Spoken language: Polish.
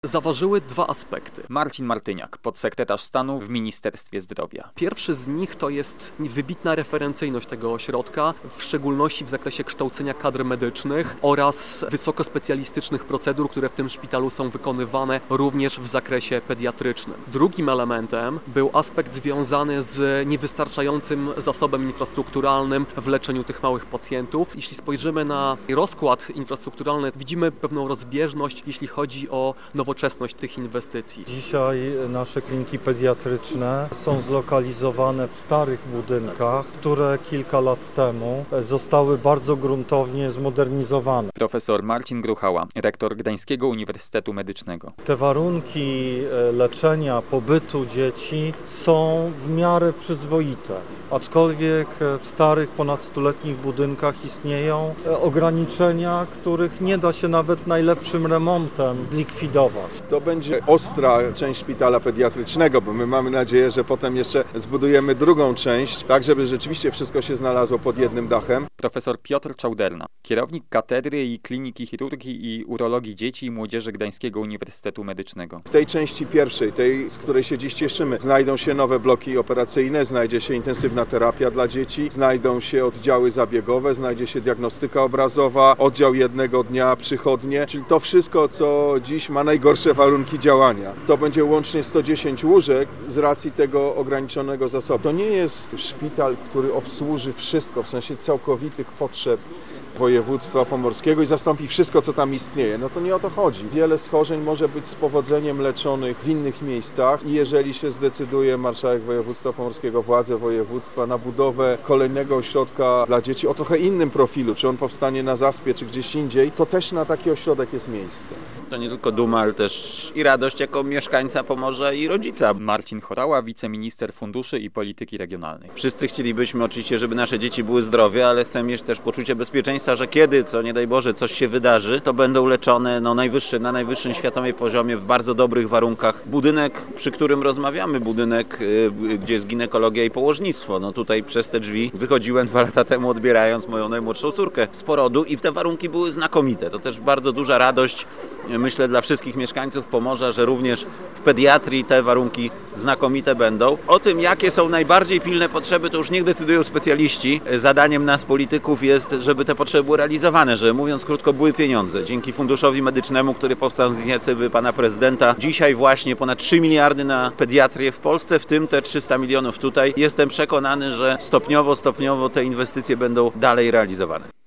Zaważyły dwa aspekty. Marcin Martyniak, podsekretarz stanu w Ministerstwie Zdrowia. Pierwszy z nich to jest wybitna referencyjność tego ośrodka, w szczególności w zakresie kształcenia kadr medycznych oraz wysokospecjalistycznych procedur, które w tym szpitalu są wykonywane również w zakresie pediatrycznym. Drugim elementem był aspekt związany z niewystarczającym zasobem infrastrukturalnym w leczeniu tych małych pacjentów. Jeśli spojrzymy na rozkład infrastrukturalny, widzimy pewną rozbieżność, jeśli chodzi o nowoczesność tych inwestycji. Dzisiaj nasze kliniki pediatryczne są zlokalizowane w starych budynkach, które kilka lat temu zostały bardzo gruntownie zmodernizowane. Profesor Marcin Gruchała, rektor Gdańskiego Uniwersytetu Medycznego. Te warunki leczenia, pobytu dzieci są w miarę przyzwoite, aczkolwiek w starych, ponad stuletnich budynkach istnieją ograniczenia, których nie da się nawet najlepszym remontem zlikwidować. To będzie ostra część szpitala pediatrycznego, bo my mamy nadzieję, że potem jeszcze zbudujemy drugą część, tak żeby rzeczywiście wszystko się znalazło pod jednym dachem. Profesor Piotr Czauderna, kierownik Katedry i Kliniki Chirurgii i Urologii Dzieci i Młodzieży Gdańskiego Uniwersytetu Medycznego. W tej części pierwszej, tej, z której się dziś cieszymy, znajdą się nowe bloki operacyjne, znajdzie się intensywna terapia dla dzieci, znajdą się oddziały zabiegowe, znajdzie się diagnostyka obrazowa, oddział jednego dnia, przychodnie, czyli to wszystko, co dziś ma najgorsze warunki działania. To będzie łącznie 110 łóżek z racji tego ograniczonego zasobu. To nie jest szpital, który obsłuży wszystko, w sensie całkowitych potrzeb województwa pomorskiego i zastąpi wszystko, co tam istnieje. No to nie o to chodzi. Wiele schorzeń może być z powodzeniem leczonych w innych miejscach i jeżeli się zdecyduje marszałek województwa pomorskiego, władze województwa na budowę kolejnego ośrodka dla dzieci o trochę innym profilu, czy on powstanie na Zaspie, czy gdzieś indziej, to też na taki ośrodek jest miejsce. To nie tylko duma, ale też i radość jako mieszkańca Pomorza i rodzica. Marcin Chorała, wiceminister funduszy i polityki regionalnej. Wszyscy chcielibyśmy oczywiście, żeby nasze dzieci były zdrowe, ale chcemy mieć też poczucie bezpieczeństwa, że kiedy, co nie daj Boże, coś się wydarzy, to będą leczone na najwyższym światowym poziomie, w bardzo dobrych warunkach. Budynek, przy którym rozmawiamy, budynek, gdzie jest ginekologia i położnictwo. No tutaj przez te drzwi wychodziłem 2 lata temu, odbierając moją najmłodszą córkę z porodu i te warunki były znakomite. To też bardzo duża radość, myślę, dla wszystkich mieszkańców Pomorza, że również w pediatrii te warunki znakomite będą. O tym, jakie są najbardziej pilne potrzeby, to już niech decydują specjaliści. Zadaniem nas, polityków, jest, żeby te potrzeby były realizowane, że mówiąc krótko, były pieniądze. Dzięki Funduszowi Medycznemu, który powstał z inicjatywy pana prezydenta, dzisiaj właśnie ponad 3 miliardy na pediatrię w Polsce, w tym te 300 milionów tutaj. Jestem przekonany, że stopniowo te inwestycje będą dalej realizowane.